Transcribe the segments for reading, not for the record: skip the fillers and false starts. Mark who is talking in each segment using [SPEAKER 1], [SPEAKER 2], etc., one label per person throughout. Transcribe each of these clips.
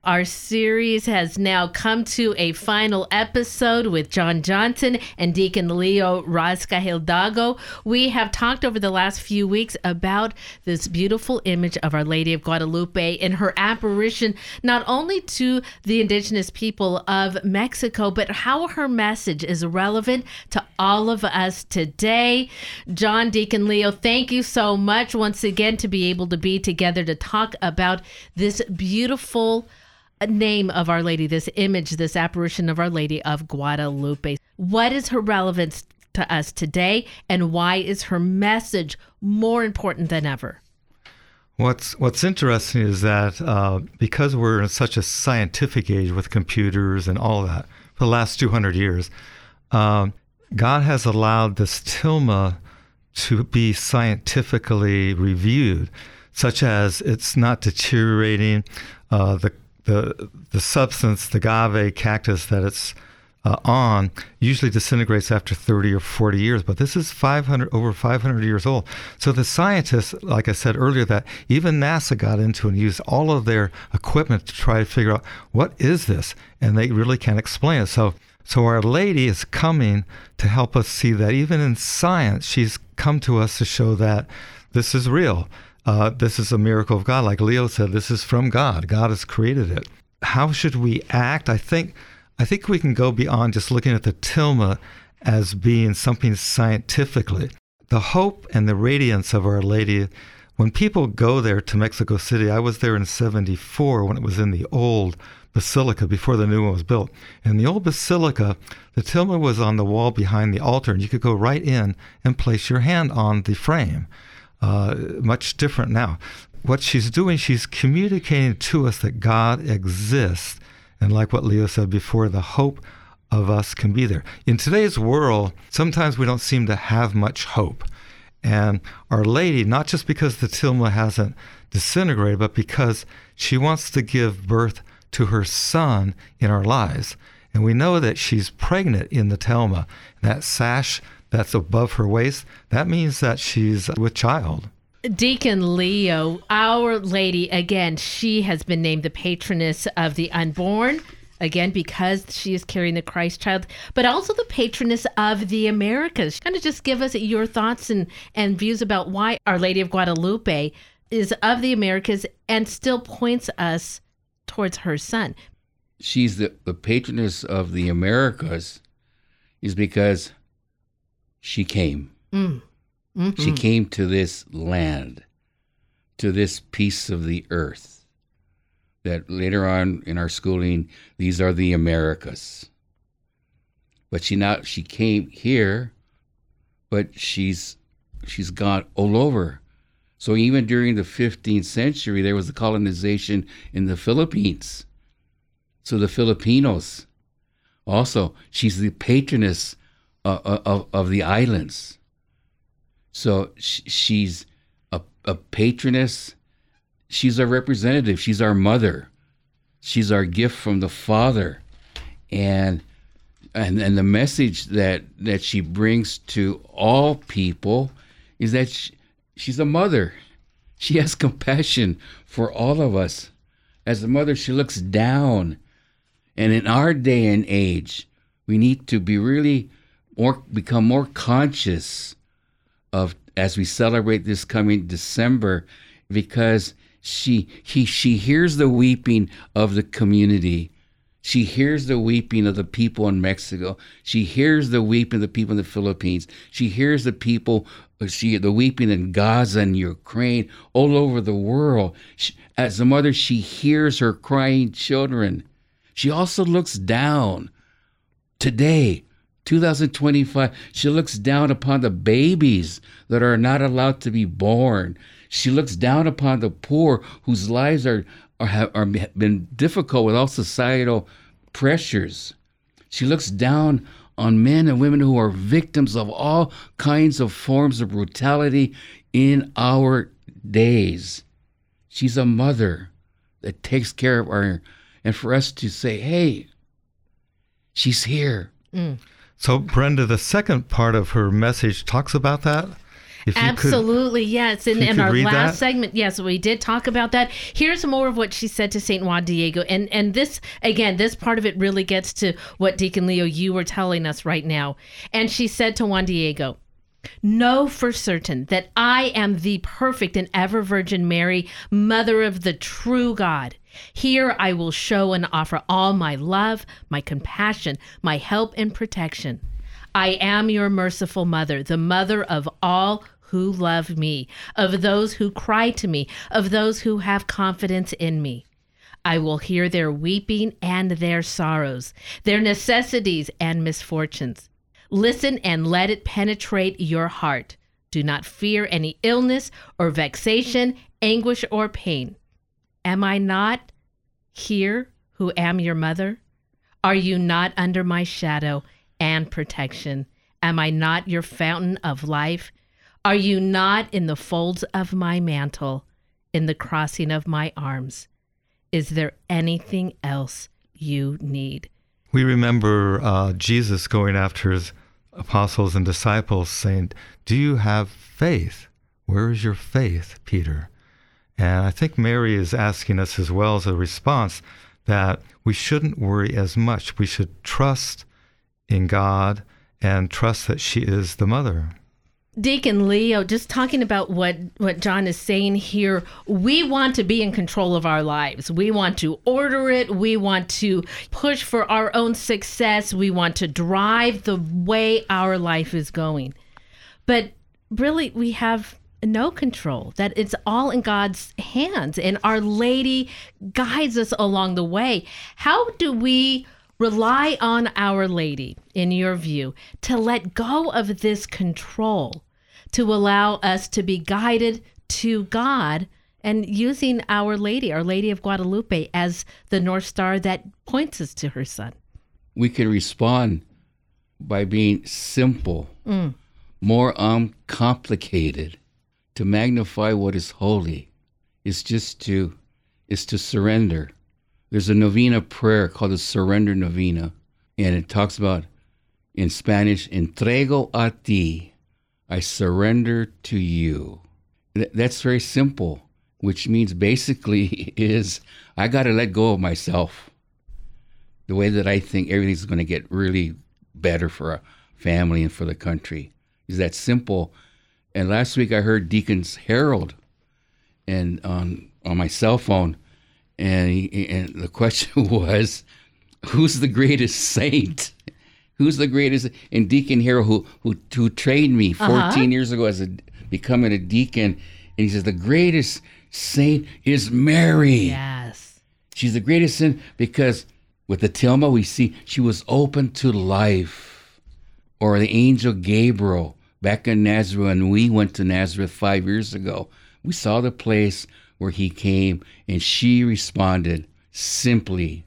[SPEAKER 1] Our series has now come to a final episode with John Johnson and Deacon Leo Rascahildago. We have talked over the last few weeks about this beautiful image of Our Lady of Guadalupe and her apparition, not only to the indigenous people of Mexico, but how her message is relevant to all of us today. John, Deacon Leo, thank you so much once again to be able to be together to talk about this beautiful name of Our Lady, this image, this apparition of Our Lady of Guadalupe. What is her relevance to us today, and why is her message more important than ever?
[SPEAKER 2] What's interesting is that because we're in such a scientific age with computers and all that for the last 200 years, God has allowed this tilma to be scientifically reviewed, such as it's not deteriorating. The substance, the agave cactus that it's on, usually disintegrates after 30 or 40 years, but this is over 500 years old. So the scientists, like I said earlier, that even NASA got into and used all of their equipment to try to figure out what is this, and they really can't explain it. So Our Lady is coming to help us see that even in science, she's come to us to show that this is real. This is a miracle of God. Like Leo said, this is from God. God has created it. How should we act? I think we can go beyond just looking at the tilma as being something scientifically. The hope and the radiance of Our Lady, when people go there to Mexico City, I was there in 1974 when it was in the old basilica before the new one was built. In the old basilica, the tilma was on the wall behind the altar, and you could go right in and place your hand on the frame. Much different now. What she's doing, she's communicating to us that God exists. And like what Leo said before, the hope of us can be there. In today's world, sometimes we don't seem to have much hope. And Our Lady, not just because the tilma hasn't disintegrated, but because she wants to give birth to her son in our lives. And we know that she's pregnant in the tilma. That sash that's above her waist, that means that she's with child.
[SPEAKER 1] Deacon Leo, Our Lady, again, she has been named the patroness of the unborn, again, because she is carrying the Christ child, but also the patroness of the Americas. Kind of just give us your thoughts and views about why Our Lady of Guadalupe is of the Americas and still points us towards her son.
[SPEAKER 3] She's the patroness of the Americas is because she came. Mm-hmm. She came to this land, to this piece of the earth, that later on in our schooling, these are the Americas. But she came here, but she's gone all over. So even during the 15th century, there was a colonization in the Philippines. So the Filipinos, also, she's the patroness of the islands. So she's a patroness. She's our representative. She's our mother. She's our gift from the Father. And the message that she brings to all people is that she's a mother. She has compassion for all of us. As a mother, she looks down. And in our day and age, we need to become more conscious of as we celebrate this coming December, because she hears the weeping of the community. She hears the weeping of the people in Mexico. She hears the weeping of the people in the Philippines. She hears the weeping in Gaza and Ukraine, all over the world. As a mother, she hears her crying children. She also looks down today, 2025, she looks down upon the babies that are not allowed to be born. She looks down upon the poor whose lives have been difficult with all societal pressures. She looks down on men and women who are victims of all kinds of forms of brutality in our days. She's a mother that takes care of our, and for us to say, hey, she's here.
[SPEAKER 2] So, Brenda, the second part of her message talks about that? If you
[SPEAKER 1] Absolutely, yes. And in our
[SPEAKER 2] read
[SPEAKER 1] last
[SPEAKER 2] that?
[SPEAKER 1] segment, yes, we did talk about that. Here's more of what she said to St. Juan Diego. And this, again, this part of it really gets to what Deacon Leo, you were telling us right now. And she said to Juan Diego, "Know for certain that I am the perfect and ever Virgin Mary, Mother of the true God. Here I will show and offer all my love, my compassion, my help and protection. I am your merciful mother, the mother of all who love me, of those who cry to me, of those who have confidence in me. I will hear their weeping and their sorrows, their necessities and misfortunes. Listen and let it penetrate your heart. Do not fear any illness or vexation, anguish or pain. Am I not here who am your mother? Are you not under my shadow and protection? Am I not your fountain of life? Are you not in the folds of my mantle, in the crossing of my arms? Is there anything else you need?"
[SPEAKER 2] We remember Jesus going after his apostles and disciples saying, "Do you have faith? Where is your faith, Peter?" And I think Mary is asking us as well as a response that we shouldn't worry as much. We should trust in God and trust that she is the mother.
[SPEAKER 1] Deacon Leo, just talking about what John is saying here, we want to be in control of our lives. We want to order it. We want to push for our own success. We want to drive the way our life is going. But really, we have no control, that it's all in God's hands, and Our Lady guides us along the way. How do we rely on Our Lady, in your view, to let go of this control, to allow us to be guided to God and using Our Lady of Guadalupe, as the North Star that points us to her Son?
[SPEAKER 3] We can respond by being simple, more uncomplicated. To magnify what is holy is to surrender. There's a novena prayer called the Surrender Novena, and it talks about, in Spanish, entrego a ti, I surrender to you. That's very simple, which means basically is I got to let go of myself. The way that I think everything's going to get really better for our family and for the country is that simple. And last week I heard Deacon's Herald and on my cell phone, and the question was, who's the greatest saint? Who's the greatest? And Deacon Harold, who trained me 14 years ago as becoming a deacon, and he says the greatest saint is Mary.
[SPEAKER 1] Yes,
[SPEAKER 3] she's the greatest saint because with the Tilma we see she was open to life, or the angel Gabriel back in Nazareth. When we went to Nazareth 5 years ago, we saw the place where he came, and she responded simply,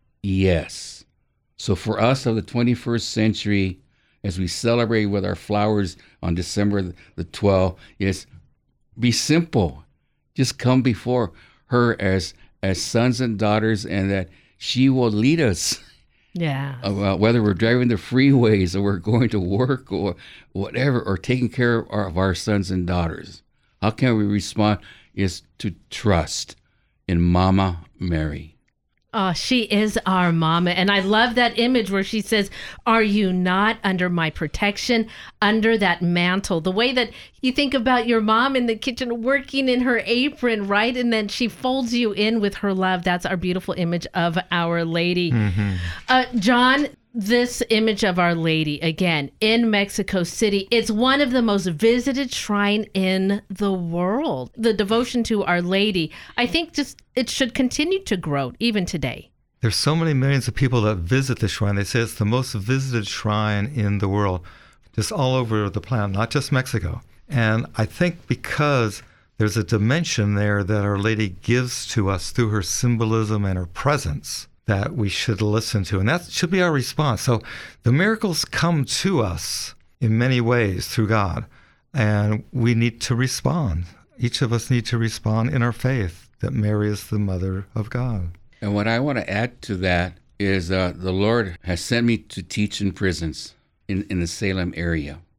[SPEAKER 3] yes. So for us of the 21st century, as we celebrate with our flowers on December the 12th, is be simple. Just come before her as sons and daughters, and that she will lead us.
[SPEAKER 1] Yeah.
[SPEAKER 3] Whether we're driving the freeways or we're going to work or whatever, or taking care of our sons and daughters. How can we respond? Is to trust in Mama Mary.
[SPEAKER 1] Oh, she is our mama. And I love that image where she says, are you not under my protection, under that mantle? The way that you think about your mom in the kitchen working in her apron, right? And then she folds you in with her love. That's our beautiful image of Our Lady. Mm-hmm. John, this image of Our Lady, again, in Mexico City, it's one of the most visited shrines in the world. The devotion to Our Lady, I think just it should continue to grow even today.
[SPEAKER 2] There's so many millions of people that visit the shrine. They say it's the most visited shrine in the world, just all over the planet, not just Mexico. And I think because there's a dimension there that Our Lady gives to us through her symbolism and her presence, that we should listen to. And that should be our response. So the miracles come to us in many ways through God, and we need to respond. Each of us need to respond in our faith that Mary is the Mother of God.
[SPEAKER 3] And what I want to add to that is the Lord has sent me to teach in prisons in the Salem area.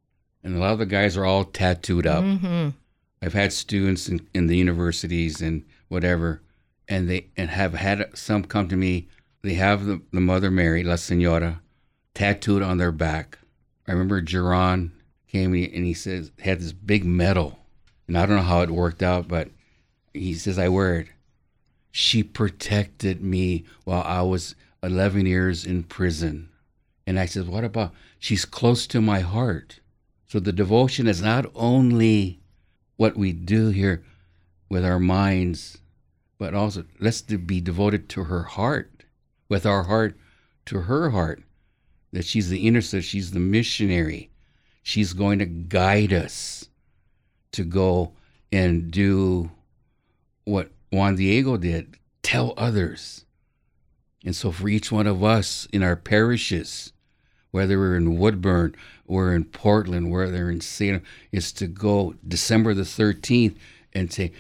[SPEAKER 3] And a lot of the guys are all tattooed up.
[SPEAKER 1] Mm-hmm.
[SPEAKER 3] I've had students in the universities and whatever, and have had some come to me. They have the Mother Mary, La Senora, tattooed on their back. I remember Geron came and he says, had this big medal. And I don't know how it worked out, but he says, I wear it. She protected me while I was 11 years in prison. And I said, what about, she's close to my heart. So the devotion is not only what we do here with our minds, but also let's be devoted to her heart, with our heart to her heart, that she's the intercessor, she's the missionary. She's going to guide us to go and do what Juan Diego did, tell others. And so for each one of us in our parishes, whether we're in Woodburn or in Portland, whether we're in Salem, is to go December the 13th and say,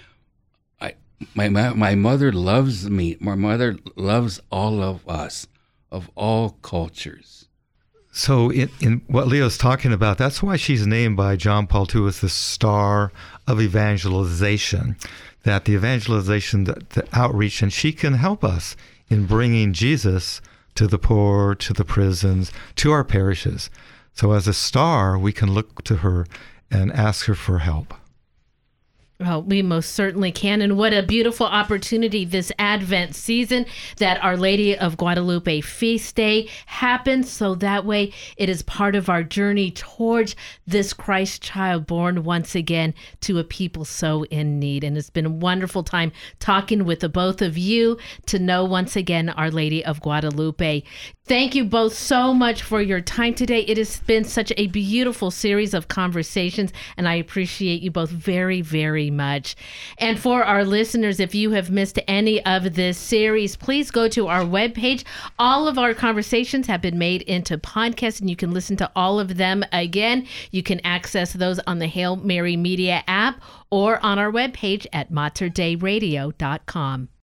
[SPEAKER 3] my mother loves me. My mother loves all of us, of all cultures.
[SPEAKER 2] So in what Leo's talking about, that's why she's named by John Paul II as the star of evangelization, that the evangelization, the outreach, and she can help us in bringing Jesus to the poor, to the prisons, to our parishes. So as a star, we can look to her and ask her for help.
[SPEAKER 1] Well, we most certainly can. And what a beautiful opportunity this Advent season that Our Lady of Guadalupe feast day happens. So that way it is part of our journey towards this Christ child born once again to a people so in need. And it's been a wonderful time talking with the both of you to know once again Our Lady of Guadalupe. Thank you both so much for your time today. It has been such a beautiful series of conversations, and I appreciate you both very, very much. And for our listeners, if you have missed any of this series, please go to our webpage. All of our conversations have been made into podcasts, and you can listen to all of them again. You can access those on the Hail Mary Media app or on our webpage at materdeiradio.com.